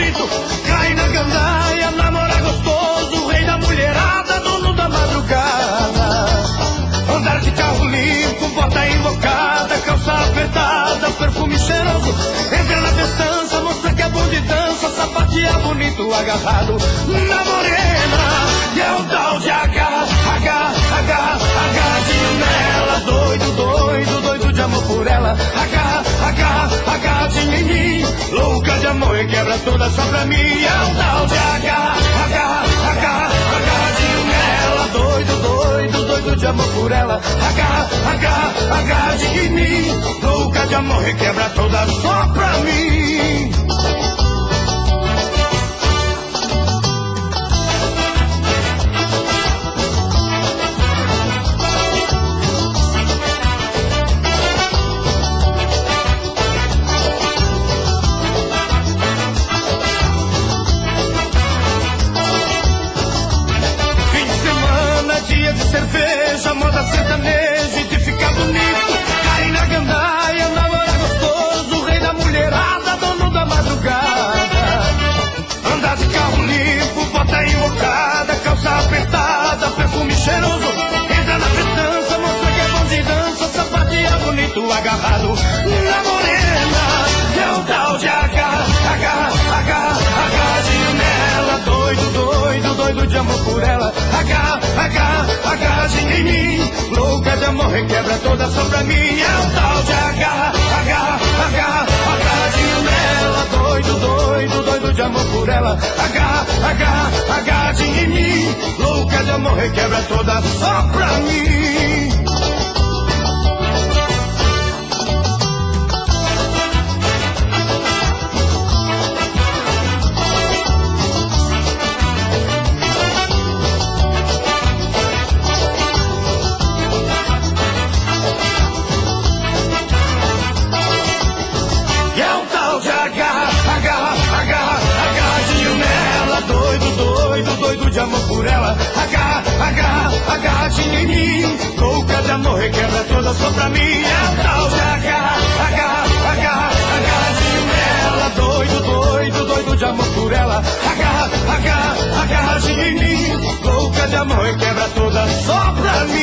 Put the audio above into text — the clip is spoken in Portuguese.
bonito, cai na gandaia, namora gostoso, rei da mulherada, dono da madrugada. Andar de carro limpo, bota invocada, calça apertada, perfume cheiroso. Entra na festança, mostra que é bom de dança, sapateia bonito, agarrado na morena. E é o tal de agarradinho nela, doido, doido, doido de amor por ela. Agarradinho em mim, louca de amor e quebra toda só pra mim. É o tal de agarradinho nela, doido, doido, doido de amor por ela. Agarradinho em mim, louca de amor e quebra toda só pra mim. Cerveja, moda sertaneja e de ficar bonito, cai na gandaia, namora gostoso, rei da mulherada, dono da madrugada. Andar de carro limpo, bota invocada, calça apertada, perfume cheiroso. Entra na festança, mostra que é bom de dança, sapateia bonito, agarrado na morena. É o tal de agarradinho nela, doido, doido, doido de amor por ela. Agarradinho em mim, louca de amor e quebra toda só pra mim. É o tal de agarradinho nela, doido, doido, doido de amor por ela. Agarradinho em mim, louca de amor e quebra toda só pra mim. Doido de amor por ela, agarradinho em mim, louca de amor e quebra toda só pra mim. É o tal de agarradinho nela, doido, doido, doido de amor por ela. Agarradinho em mim, louca de amor e quebra toda só pra mim.